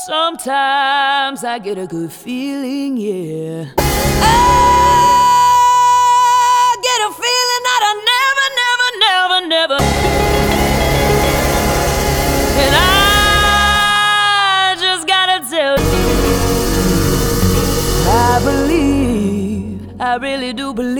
Sometimes I get a good feeling, yeah. I get a feeling that I never, never, never, never. And I just gotta tell you, I believe, I really do believe